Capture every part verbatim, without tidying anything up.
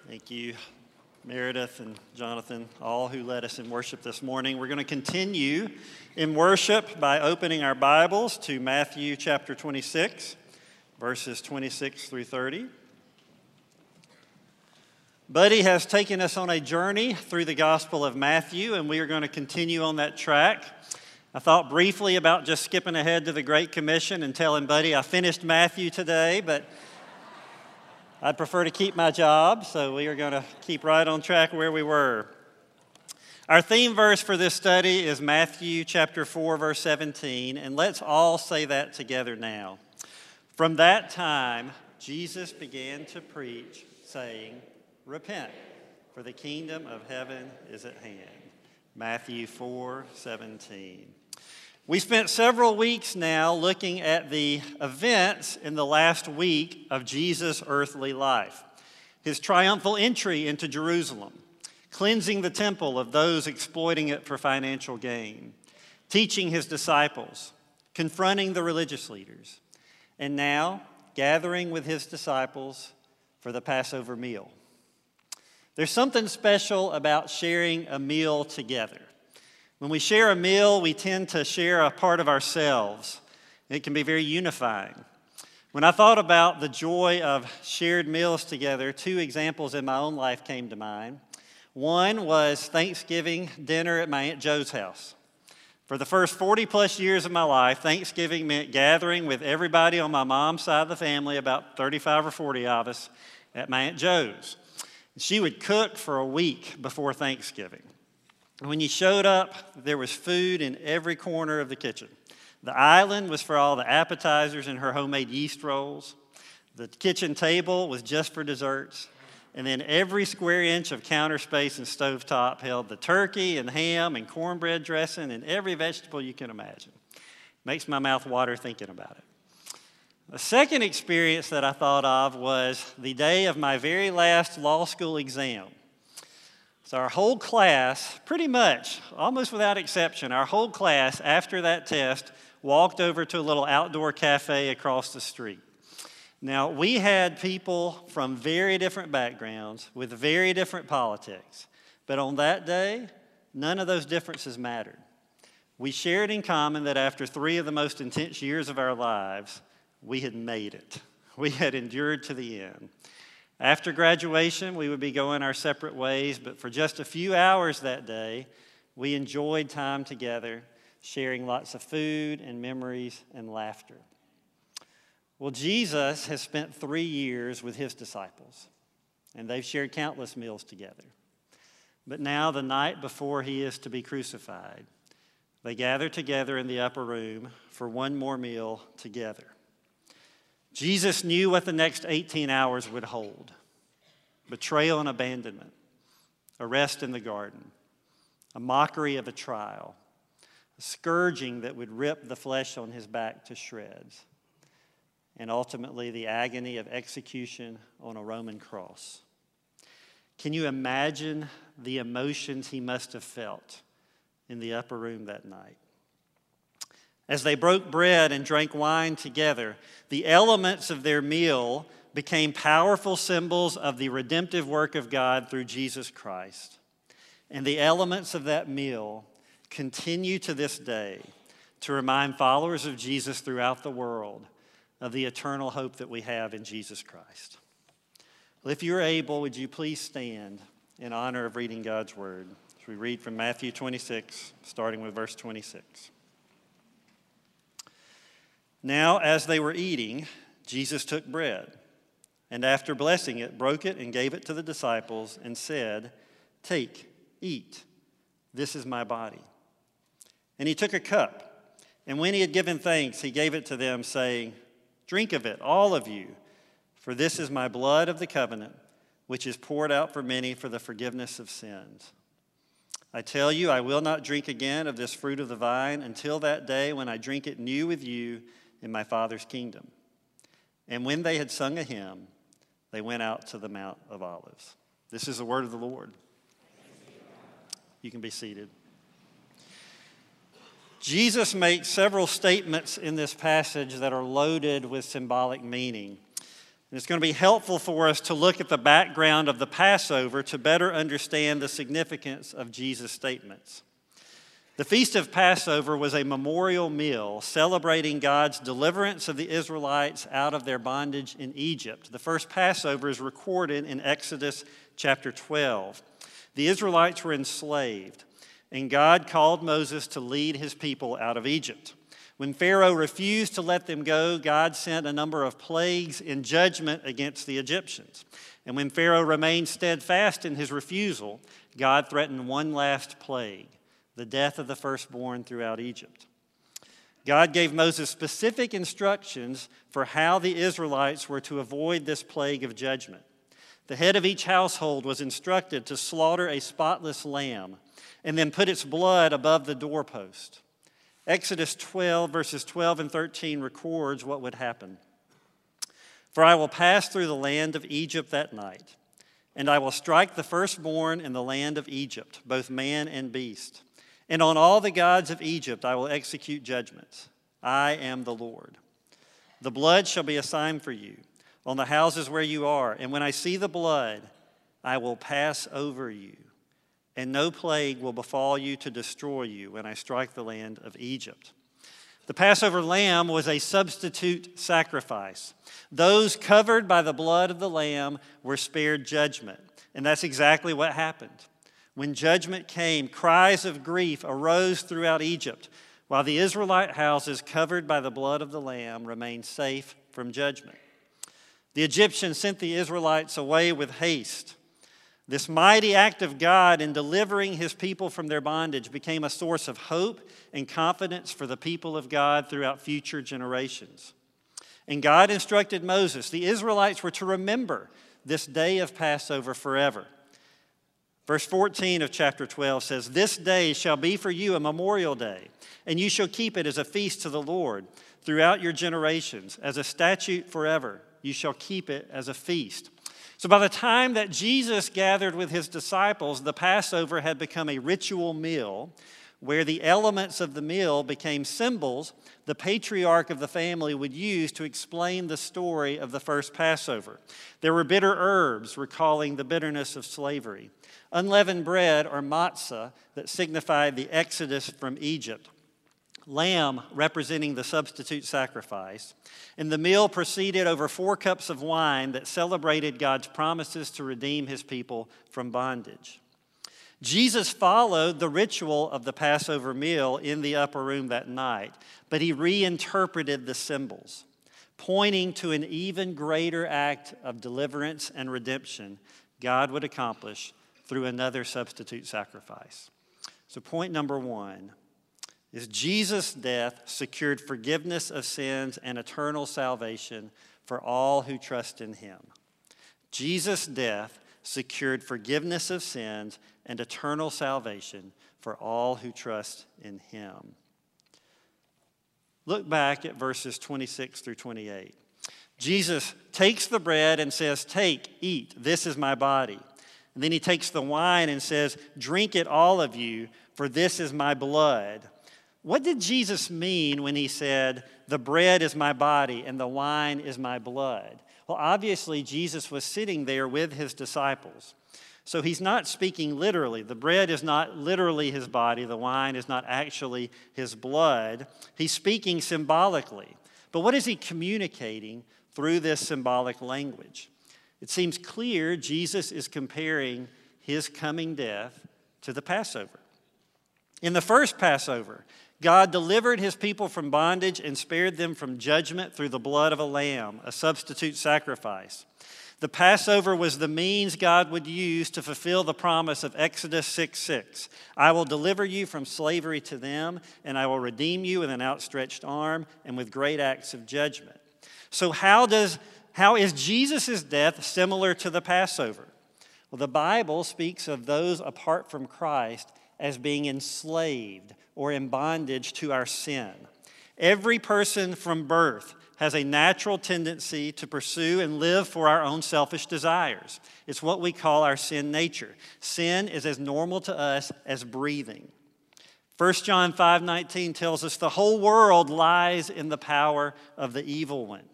Thank you, Meredith and Jonathan, all who led us in worship this morning. We're going to continue in worship by opening our Bibles to Matthew chapter twenty-six, verses twenty-six through thirty. Buddy has taken us on a journey through the Gospel of Matthew, and we are going to continue on that track. I thought briefly about just skipping ahead to the Great Commission and telling Buddy I finished Matthew today, but I'd prefer to keep my job, so we are going to keep right on track where we were. Our theme verse for this study is Matthew chapter four, verse seventeen, and let's all say that together now. From that time, Jesus began to preach, saying, "Repent, for the kingdom of heaven is at hand." Matthew four seventeen. We spent several weeks now looking at the events in the last week of Jesus' earthly life. His triumphal entry into Jerusalem, cleansing the temple of those exploiting it for financial gain, teaching his disciples, confronting the religious leaders, and now gathering with his disciples for the Passover meal. There's something special about sharing a meal together. When we share a meal, we tend to share a part of ourselves. It can be very unifying. When I thought about the joy of shared meals together, two examples in my own life came to mind. One was Thanksgiving dinner at my Aunt Jo's house. For the first forty plus years of my life, Thanksgiving meant gathering with everybody on my mom's side of the family, about thirty-five or forty of us, at my Aunt Jo's. She would cook for a week before Thanksgiving. When you showed up, there was food in every corner of the kitchen. The island was for all the appetizers and her homemade yeast rolls. The kitchen table was just for desserts. And then every square inch of counter space and stovetop held the turkey and ham and cornbread dressing and every vegetable you can imagine. Makes my mouth water thinking about it. The second experience that I thought of was the day of my very last law school exam. So our whole class, pretty much, almost without exception, our whole class, after that test, walked over to a little outdoor cafe across the street. Now, we had people from very different backgrounds with very different politics. But on that day, none of those differences mattered. We shared in common that after three of the most intense years of our lives, we had made it. We had endured to the end. After graduation, we would be going our separate ways, but for just a few hours that day, we enjoyed time together, sharing lots of food and memories and laughter. Well, Jesus has spent three years with his disciples, and they've shared countless meals together. But now, the night before he is to be crucified, they gather together in the upper room for one more meal together. Jesus knew what the next eighteen hours would hold. Betrayal and abandonment, arrest in the garden, a mockery of a trial, a scourging that would rip the flesh on his back to shreds, and ultimately the agony of execution on a Roman cross. Can you imagine the emotions he must have felt in the upper room that night? As they broke bread and drank wine together, the elements of their meal became powerful symbols of the redemptive work of God through Jesus Christ. And the elements of that meal continue to this day to remind followers of Jesus throughout the world of the eternal hope that we have in Jesus Christ. Well, if you're able, would you please stand in honor of reading God's word as we read from Matthew twenty-six, starting with verse twenty-six. Now, as they were eating, Jesus took bread, and after blessing it, broke it and gave it to the disciples and said, "Take, eat, this is my body." And he took a cup, and when he had given thanks, he gave it to them, saying, "Drink of it, all of you, for this is my blood of the covenant, which is poured out for many for the forgiveness of sins. I tell you, I will not drink again of this fruit of the vine until that day when I drink it new with you in my Father's kingdom." And when they had sung a hymn, they went out to the Mount of Olives. This is the word of the Lord. You can be seated. Jesus makes several statements in this passage that are loaded with symbolic meaning. And it's going to be helpful for us to look at the background of the Passover to better understand the significance of Jesus' statements. The Feast of Passover was a memorial meal celebrating God's deliverance of the Israelites out of their bondage in Egypt. The first Passover is recorded in Exodus chapter twelve. The Israelites were enslaved, and God called Moses to lead his people out of Egypt. When Pharaoh refused to let them go, God sent a number of plagues in judgment against the Egyptians. And when Pharaoh remained steadfast in his refusal, God threatened one last plague, the death of the firstborn throughout Egypt. God gave Moses specific instructions for how the Israelites were to avoid this plague of judgment. The head of each household was instructed to slaughter a spotless lamb and then put its blood above the doorpost. Exodus twelve, verses twelve and thirteen records what would happen. For I will pass through the land of Egypt that night, and I will strike the firstborn in the land of Egypt, both man and beast. And on all the gods of Egypt I will execute judgments. I am the Lord. The blood shall be a sign for you on the houses where you are, and when I see the blood, I will pass over you, and no plague will befall you to destroy you when I strike the land of Egypt. The Passover lamb was a substitute sacrifice. Those covered by the blood of the lamb were spared judgment, and that's exactly what happened. When judgment came, cries of grief arose throughout Egypt, while the Israelite houses covered by the blood of the lamb remained safe from judgment. The Egyptians sent the Israelites away with haste. This mighty act of God in delivering his people from their bondage became a source of hope and confidence for the people of God throughout future generations. And God instructed Moses, the Israelites were to remember this day of Passover forever. Verse fourteen of chapter twelve says, "This day shall be for you a memorial day, and you shall keep it as a feast to the Lord throughout your generations, as a statute forever. You shall keep it as a feast." So by the time that Jesus gathered with his disciples, the Passover had become a ritual meal where the elements of the meal became symbols the patriarch of the family would use to explain the story of the first Passover. There were bitter herbs recalling the bitterness of slavery, unleavened bread or matzah that signified the exodus from Egypt, lamb representing the substitute sacrifice, and the meal proceeded over four cups of wine that celebrated God's promises to redeem his people from bondage. Jesus followed the ritual of the Passover meal in the upper room that night, but he reinterpreted the symbols, pointing to an even greater act of deliverance and redemption God would accomplish through another substitute sacrifice. So point number one is Jesus' death secured forgiveness of sins and eternal salvation for all who trust in him. Jesus' death secured forgiveness of sins and eternal salvation for all who trust in him. Look back at verses twenty-six through twenty-eight. Jesus takes the bread and says, "Take, eat, this is my body." And then he takes the wine and says, "Drink it, all of you, for this is my blood." What did Jesus mean when he said, "The bread is my body and the wine is my blood"? Well, obviously, Jesus was sitting there with his disciples. So he's not speaking literally. The bread is not literally his body. The wine is not actually his blood. He's speaking symbolically. But what is he communicating through this symbolic language? It seems clear Jesus is comparing his coming death to the Passover. In the first Passover, God delivered his people from bondage and spared them from judgment through the blood of a lamb, a substitute sacrifice. The Passover was the means God would use to fulfill the promise of Exodus six six. "I will deliver you from slavery to them, and I will redeem you with an outstretched arm and with great acts of judgment." So how does how is Jesus' death similar to the Passover? Well, the Bible speaks of those apart from Christ as being enslaved or in bondage to our sin. Every person from birth has a natural tendency to pursue and live for our own selfish desires. It's what we call our sin nature. Sin is as normal to us as breathing. First John five nineteen tells us the whole world lies in the power of the evil one.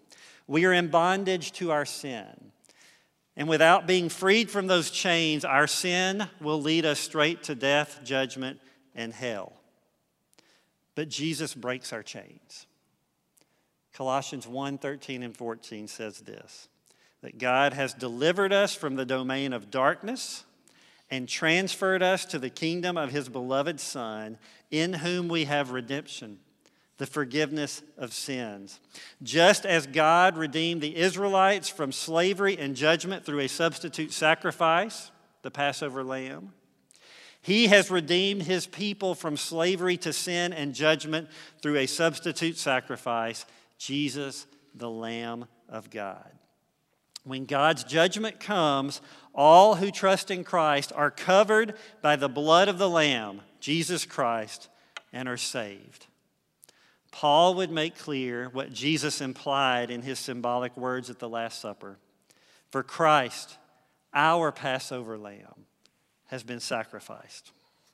We are in bondage to our sin. And without being freed from those chains, our sin will lead us straight to death, judgment, and hell. But Jesus breaks our chains. Colossians one, thirteen and fourteen says this, that God has delivered us from the domain of darkness and transferred us to the kingdom of his beloved Son, in whom we have redemption, the forgiveness of sins. Just as God redeemed the Israelites from slavery and judgment through a substitute sacrifice, the Passover lamb, he has redeemed his people from slavery to sin and judgment through a substitute sacrifice, Jesus, the Lamb of God. When God's judgment comes, all who trust in Christ are covered by the blood of the Lamb, Jesus Christ, and are saved. Paul would make clear what Jesus implied in his symbolic words at the Last Supper. For Christ, our Passover lamb, has been sacrificed.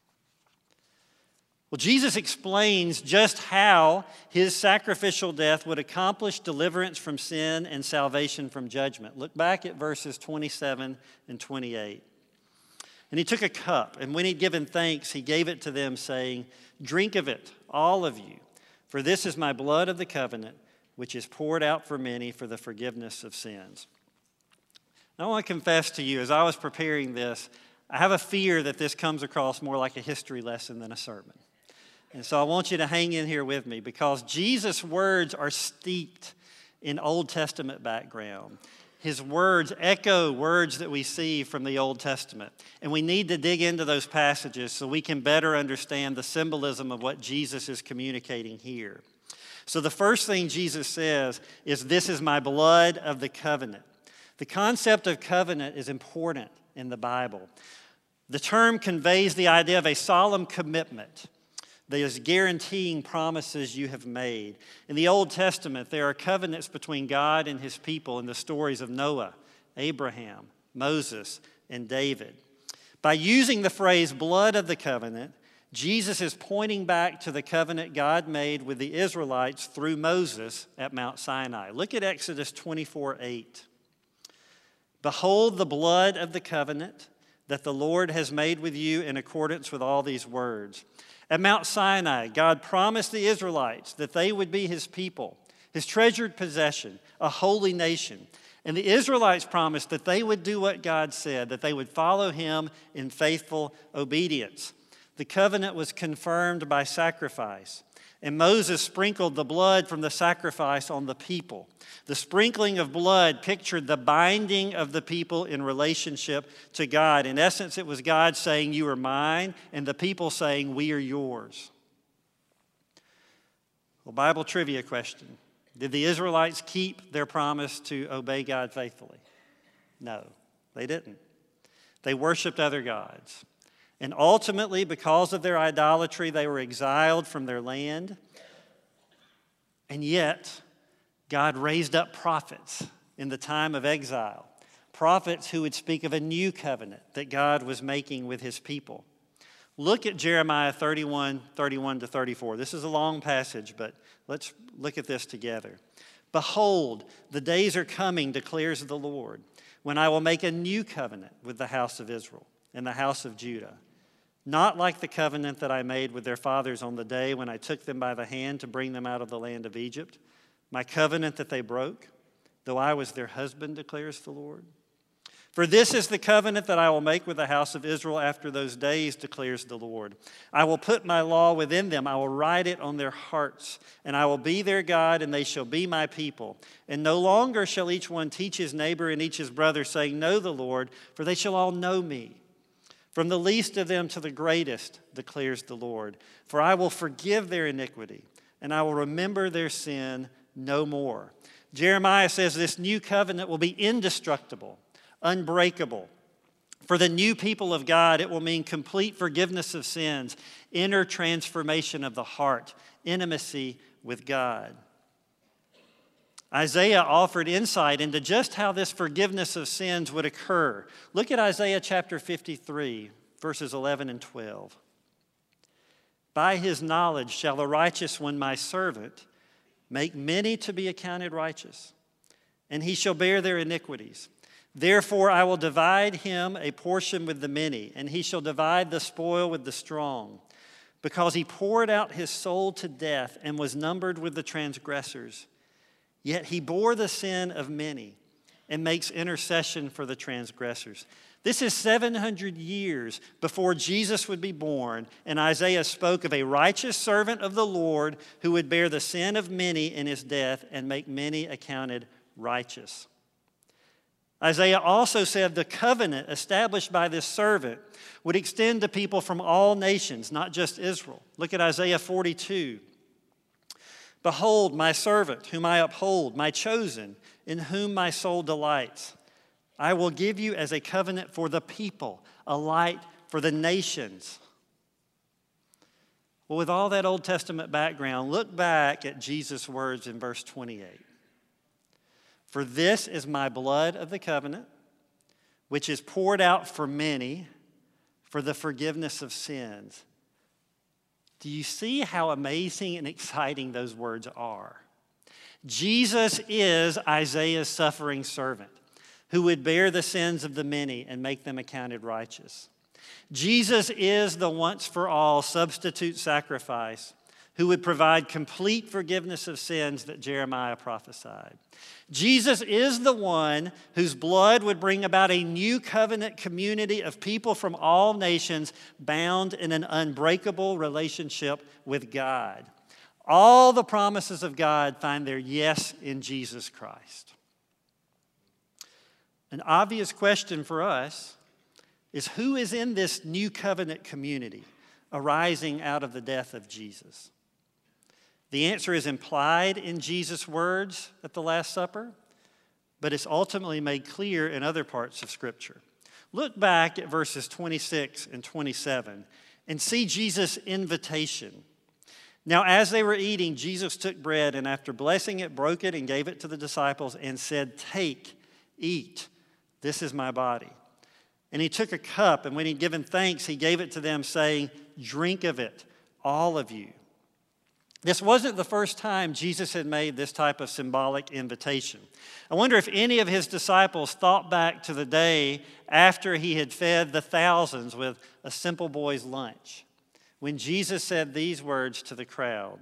Well, Jesus explains just how his sacrificial death would accomplish deliverance from sin and salvation from judgment. Look back at verses twenty-seven and twenty-eight. And he took a cup, and when he'd given thanks, he gave it to them, saying, "Drink of it, all of you, for this is my blood of the covenant, which is poured out for many for the forgiveness of sins." I want to confess to you, as I was preparing this, I have a fear that this comes across more like a history lesson than a sermon. And so I want you to hang in here with me, because Jesus' words are steeped in Old Testament background. His words echo words that we see from the Old Testament. And we need to dig into those passages so we can better understand the symbolism of what Jesus is communicating here. So the first thing Jesus says is, "This is my blood of the covenant." The concept of covenant is important in the Bible. The term conveys the idea of a solemn commitment that is guaranteeing promises you have made. In the Old Testament, there are covenants between God and his people in the stories of Noah, Abraham, Moses, and David. By using the phrase blood of the covenant, Jesus is pointing back to the covenant God made with the Israelites through Moses at Mount Sinai. Look at Exodus twenty-four eight. "Behold the blood of the covenant that the Lord has made with you in accordance with all these words." At Mount Sinai, God promised the Israelites that they would be his people, his treasured possession, a holy nation. And the Israelites promised that they would do what God said, that they would follow him in faithful obedience. The covenant was confirmed by sacrifice, and Moses sprinkled the blood from the sacrifice on the people. The sprinkling of blood pictured the binding of the people in relationship to God. In essence, it was God saying, "You are mine," and the people saying, "We are yours." Well, Bible trivia question. Did the Israelites keep their promise to obey God faithfully? No, they didn't. They worshiped other gods. And ultimately, because of their idolatry, they were exiled from their land. And yet, God raised up prophets in the time of exile, prophets who would speak of a new covenant that God was making with his people. Look at Jeremiah thirty-one, thirty-one to thirty-four. This is a long passage, but let's look at this together. "Behold, the days are coming, declares the Lord, when I will make a new covenant with the house of Israel and the house of Judah. Not like the covenant that I made with their fathers on the day when I took them by the hand to bring them out of the land of Egypt, my covenant that they broke, though I was their husband, declares the Lord. For this is the covenant that I will make with the house of Israel after those days, declares the Lord. I will put my law within them. I will write it on their hearts, and I will be their God, and they shall be my people. And no longer shall each one teach his neighbor and each his brother, saying, Know the Lord, for they shall all know me. From the least of them to the greatest, declares the Lord. For I will forgive their iniquity, and I will remember their sin no more." Jeremiah says this new covenant will be indestructible, unbreakable. For the new people of God, it will mean complete forgiveness of sins, inner transformation of the heart, intimacy with God. Isaiah offered insight into just how this forgiveness of sins would occur. Look at Isaiah chapter fifty-three, verses eleven and twelve. "By his knowledge shall the righteous one, my servant, make many to be accounted righteous, and he shall bear their iniquities. Therefore I will divide him a portion with the many, and he shall divide the spoil with the strong, because he poured out his soul to death and was numbered with the transgressors. Yet he bore the sin of many and makes intercession for the transgressors. This is seven hundred years before Jesus would be born, and Isaiah spoke of a righteous servant of the Lord who would bear the sin of many in his death and make many accounted righteous. Isaiah also said the covenant established by this servant would extend to people from all nations, not just Israel. Look at Isaiah forty-two. Behold, my servant, whom I uphold, my chosen, in whom my soul delights. I will give you as a covenant for the people, a light for the nations. Well, with all that Old Testament background, look back at Jesus' words in verse twenty-eight. For this is my blood of the covenant, which is poured out for many for the forgiveness of sins. Do you see how amazing and exciting those words are? Jesus is Isaiah's suffering servant who would bear the sins of the many and make them accounted righteous. Jesus is the once-for-all substitute sacrifice who would provide complete forgiveness of sins that Jeremiah prophesied. Jesus is the one whose blood would bring about a new covenant community of people from all nations bound in an unbreakable relationship with God. All the promises of God find their yes in Jesus Christ. An obvious question for us is who is in this new covenant community arising out of the death of Jesus? The answer is implied in Jesus' words at the Last Supper, but it's ultimately made clear in other parts of Scripture. Look back at verses twenty-six and twenty-seven and see Jesus' invitation. Now, as they were eating, Jesus took bread and after blessing it, broke it and gave it to the disciples and said, "Take, eat, this is my body." And he took a cup, and when he'd given thanks, he gave it to them, saying, "Drink of it, all of you. This wasn't the first time Jesus had made this type of symbolic invitation. I wonder if any of his disciples thought back to the day after he had fed the thousands with a simple boy's lunch, when Jesus said these words to the crowd,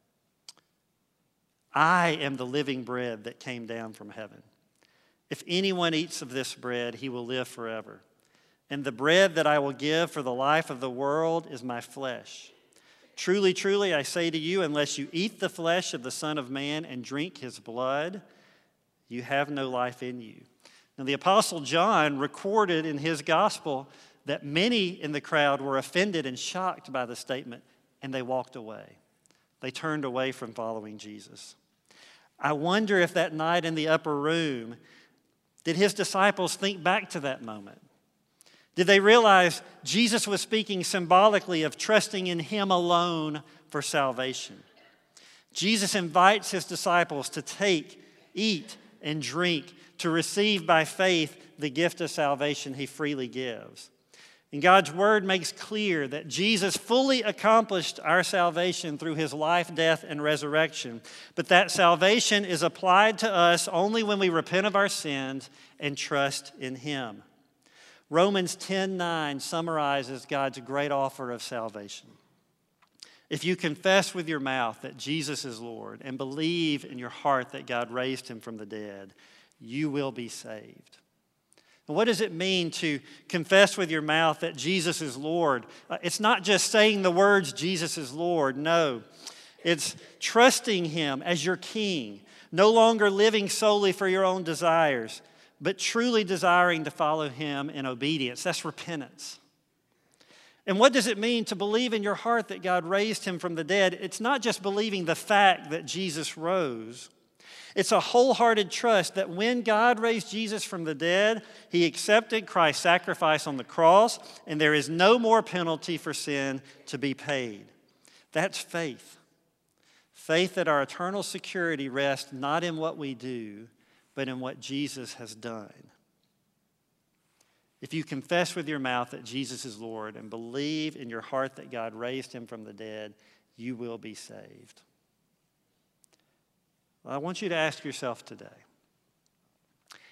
"I am the living bread that came down from heaven. If anyone eats of this bread, he will live forever. And the bread that I will give for the life of the world is my flesh. Truly, truly, I say to you, unless you eat the flesh of the Son of Man and drink his blood, you have no life in you." Now, the Apostle John recorded in his gospel that many in the crowd were offended and shocked by the statement, and they walked away. They turned away from following Jesus. I wonder if that night in the upper room, did his disciples think back to that moment? Did they realize Jesus was speaking symbolically of trusting in him alone for salvation? Jesus invites his disciples to take, eat, and drink, to receive by faith the gift of salvation he freely gives. And God's word makes clear that Jesus fully accomplished our salvation through his life, death, and resurrection. But that salvation is applied to us only when we repent of our sins and trust in him. Romans ten nine summarizes God's great offer of salvation. If you confess with your mouth that Jesus is Lord and believe in your heart that God raised him from the dead, you will be saved. And what does it mean to confess with your mouth that Jesus is Lord? Uh, it's not just saying the words, "Jesus is Lord." No, it's trusting him as your king, no longer living solely for your own desires, but truly desiring to follow him in obedience. That's repentance. And what does it mean to believe in your heart that God raised him from the dead? It's not just believing the fact that Jesus rose. It's a wholehearted trust that when God raised Jesus from the dead, he accepted Christ's sacrifice on the cross, and there is no more penalty for sin to be paid. That's faith. Faith that our eternal security rests not in what we do, but in what Jesus has done. If you confess with your mouth that Jesus is Lord and believe in your heart that God raised him from the dead, you will be saved. Well, I want you to ask yourself today,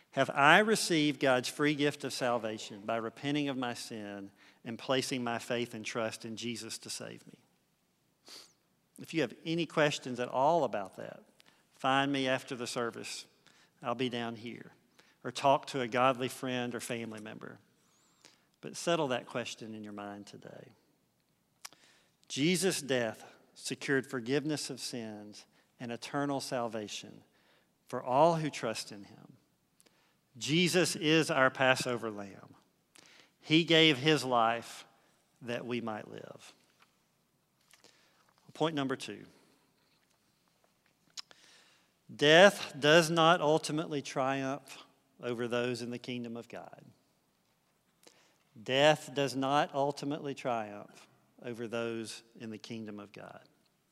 Have I received God's free gift of salvation by repenting of my sin and placing my faith and trust in Jesus to save me? If you have any questions at all about that, find me after the service. I'll be down here. Or talk to a godly friend or family member. But settle that question in your mind today. Jesus' death secured forgiveness of sins and eternal salvation for all who trust in him. Jesus is our Passover lamb. He gave his life that we might live. Point number two. Death does not ultimately triumph over those in the kingdom of God. Death does not ultimately triumph over those in the kingdom of God.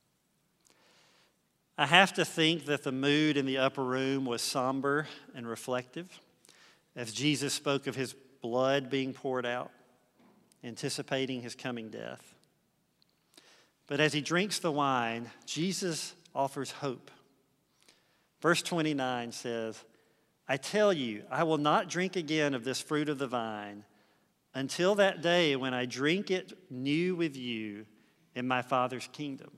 I have to think that the mood in the upper room was somber and reflective as Jesus spoke of his blood being poured out, anticipating his coming death. But as he drinks the wine, Jesus offers hope. Verse twenty-nine says, I tell you, I will not drink again of this fruit of the vine until that day when I drink it new with you in my Father's kingdom.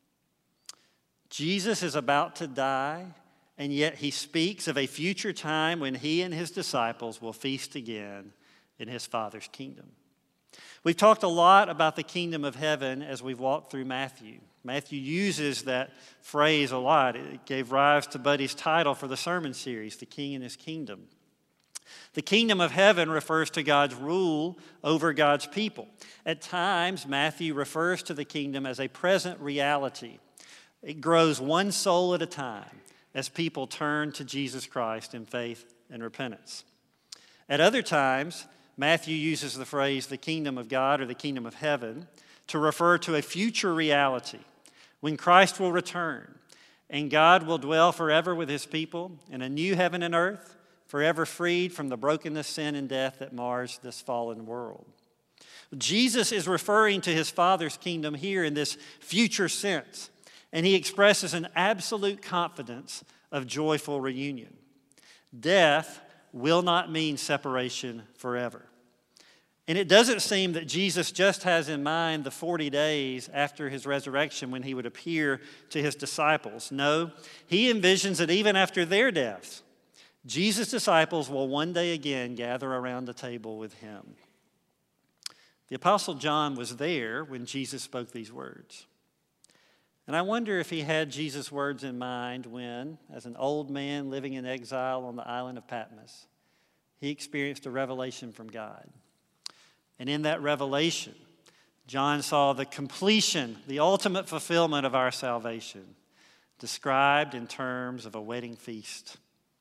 Jesus is about to die, and yet he speaks of a future time when he and his disciples will feast again in his Father's kingdom. We've talked a lot about the kingdom of heaven as we've walked through Matthew. Matthew uses that phrase a lot. It gave rise to Buddy's title for the sermon series, The King and His Kingdom. The kingdom of heaven refers to God's rule over God's people. At times, Matthew refers to the kingdom as a present reality. It grows one soul at a time as people turn to Jesus Christ in faith and repentance. At other times, Matthew uses the phrase the kingdom of God or the kingdom of heaven to refer to a future reality when Christ will return and God will dwell forever with his people in a new heaven and earth, forever freed from the brokenness, sin, and death that mars this fallen world. Jesus is referring to his Father's kingdom here in this future sense, and he expresses an absolute confidence of joyful reunion. Death will not mean separation forever. And it doesn't seem that Jesus just has in mind the forty days after his resurrection when he would appear to his disciples. No, he envisions that even after their deaths, Jesus' disciples will one day again gather around the table with him. The Apostle John was there when Jesus spoke these words. And I wonder if he had Jesus' words in mind when, as an old man living in exile on the island of Patmos, he experienced a revelation from God. And in that revelation, John saw the completion, the ultimate fulfillment of our salvation, described in terms of a wedding feast.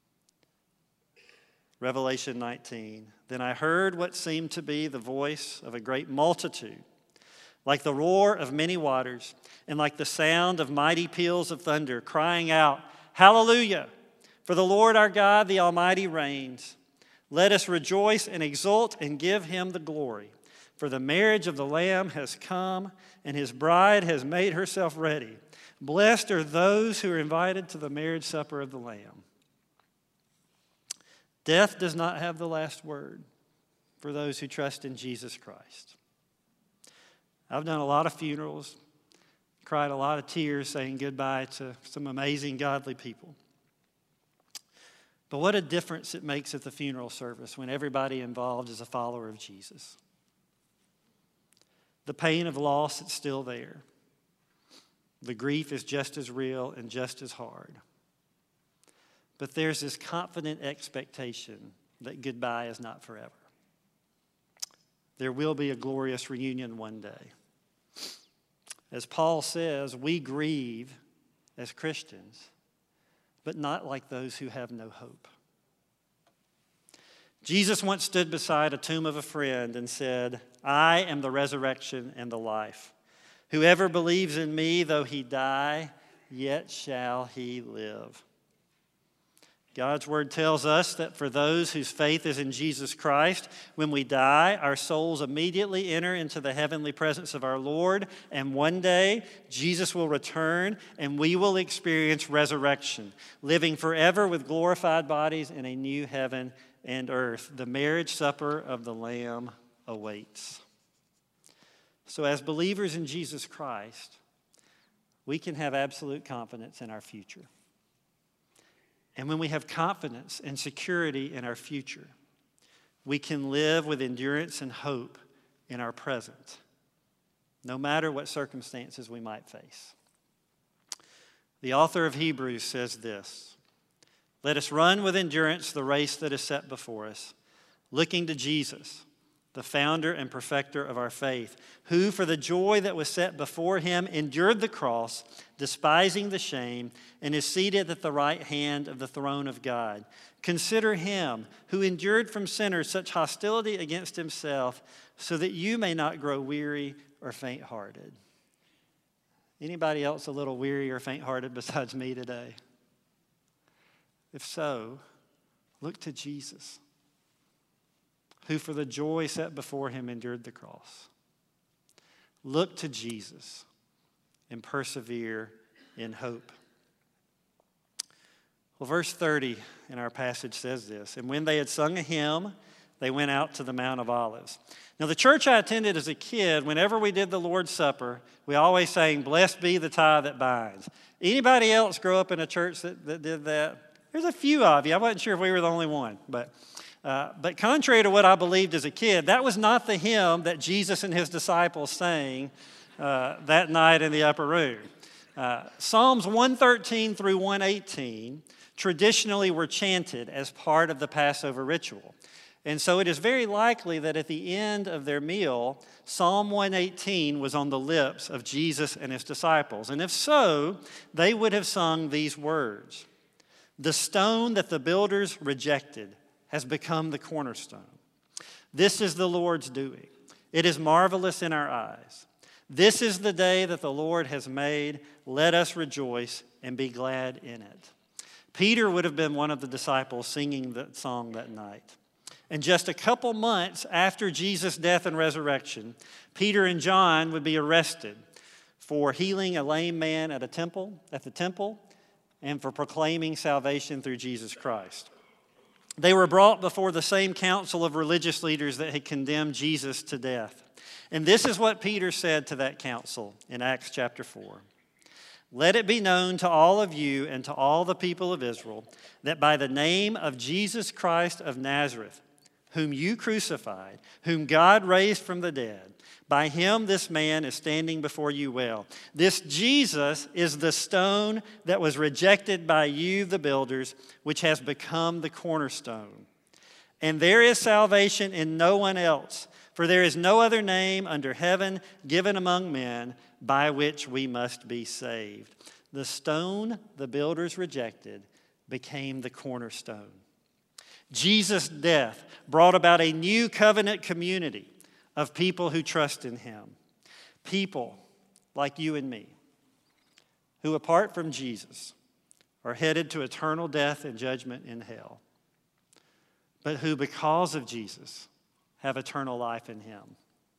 Revelation nineteen, then I heard what seemed to be the voice of a great multitude, like the roar of many waters, and like the sound of mighty peals of thunder, crying out, Hallelujah! For the Lord our God, the Almighty, reigns. Let us rejoice and exult and give him the glory. For the marriage of the Lamb has come, and his bride has made herself ready. Blessed are those who are invited to the marriage supper of the Lamb. Death does not have the last word for those who trust in Jesus Christ. I've done a lot of funerals, cried a lot of tears saying goodbye to some amazing godly people. But what a difference it makes at the funeral service when everybody involved is a follower of Jesus. The pain of loss is still there. The grief is just as real and just as hard. But there's this confident expectation that goodbye is not forever. There will be a glorious reunion one day. As Paul says, we grieve as Christians, but not like those who have no hope. Jesus once stood beside a tomb of a friend and said, I am the resurrection and the life. Whoever believes in me, though he die, yet shall he live. God's word tells us that for those whose faith is in Jesus Christ, when we die, our souls immediately enter into the heavenly presence of our Lord, and one day Jesus will return and we will experience resurrection, living forever with glorified bodies in a new heaven and earth. The marriage supper of the Lamb awaits. So as believers in Jesus Christ, we can have absolute confidence in our future. And when we have confidence and security in our future, we can live with endurance and hope in our present, no matter what circumstances we might face. The author of Hebrews says this: "Let us run with endurance the race that is set before us, looking to Jesus, the founder and perfecter of our faith, who for the joy that was set before him endured the cross, despising the shame, and is seated at the right hand of the throne of God. Consider him who endured from sinners such hostility against himself, so that you may not grow weary or faint-hearted." Anybody else a little weary or faint-hearted besides me today? If so, look to Jesus, who for the joy set before him endured the cross. Look to Jesus and persevere in hope. Well, verse thirty in our passage says this: "And when they had sung a hymn, they went out to the Mount of Olives." Now, the church I attended as a kid, whenever we did the Lord's Supper, we always sang, "Blessed be the tie that binds." Anybody else grow up in a church that, that did that? There's a few of you. I wasn't sure if we were the only one, but... Uh, but contrary to what I believed as a kid, that was not the hymn that Jesus and his disciples sang uh, that night in the upper room. Uh, Psalms one thirteen through one eighteen traditionally were chanted as part of the Passover ritual. And so it is very likely that at the end of their meal, Psalm one eighteen was on the lips of Jesus and his disciples. And if so, they would have sung these words: "The stone that the builders rejected has become the cornerstone. This is the Lord's doing. It is marvelous in our eyes. This is the day that the Lord has made. Let us rejoice and be glad in it." Peter would have been one of the disciples singing that song that night. And just a couple months after Jesus' death and resurrection, Peter and John would be arrested for healing a lame man at a temple, at the temple, and for proclaiming salvation through Jesus Christ. They were brought before the same council of religious leaders that had condemned Jesus to death. And this is what Peter said to that council in Acts chapter four. "Let it be known to all of you and to all the people of Israel that by the name of Jesus Christ of Nazareth, whom you crucified, whom God raised from the dead, by him this man is standing before you well. This Jesus is the stone that was rejected by you, the builders, which has become the cornerstone. And there is salvation in no one else, for there is no other name under heaven given among men by which we must be saved." The stone the builders rejected became the cornerstone. Jesus' death brought about a new covenant community of people who trust in him. People like you and me, who apart from Jesus are headed to eternal death and judgment in hell, but who because of Jesus have eternal life in him.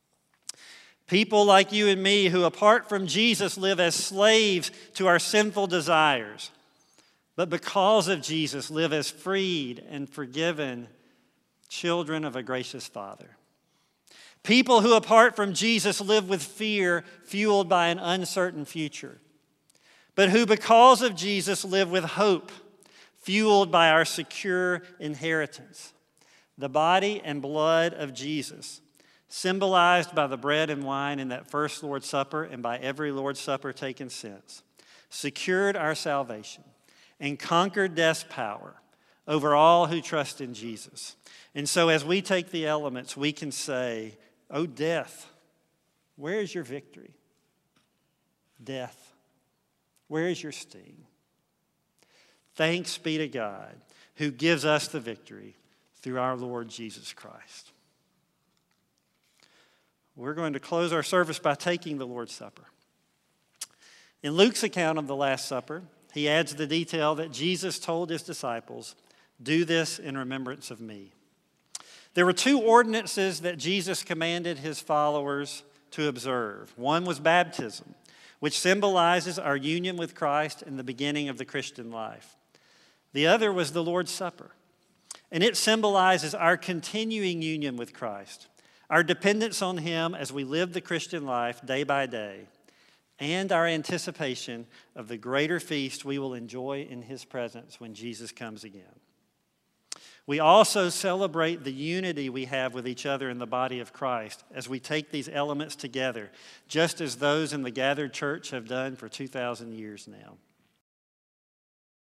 People like you and me who apart from Jesus live as slaves to our sinful desires, but because of Jesus live as freed and forgiven children of a gracious Father. People who apart from Jesus live with fear fueled by an uncertain future, but who because of Jesus live with hope fueled by our secure inheritance, the body and blood of Jesus, symbolized by the bread and wine in that first Lord's Supper and by every Lord's Supper taken since, secured our salvation and conquered death's power over all who trust in Jesus. And so as we take the elements, we can say, "O death, where is your victory? Death, where is your sting? Thanks be to God who gives us the victory through our Lord Jesus Christ." We're going to close our service by taking the Lord's Supper. In Luke's account of the Last Supper, he adds the detail that Jesus told his disciples, "Do this in remembrance of me." There were two ordinances that Jesus commanded his followers to observe. One was baptism, which symbolizes our union with Christ in the beginning of the Christian life. The other was the Lord's Supper, and it symbolizes our continuing union with Christ, our dependence on him as we live the Christian life day by day, and our anticipation of the greater feast we will enjoy in his presence when Jesus comes again. We also celebrate the unity we have with each other in the body of Christ as we take these elements together, just as those in the gathered church have done for two thousand years now.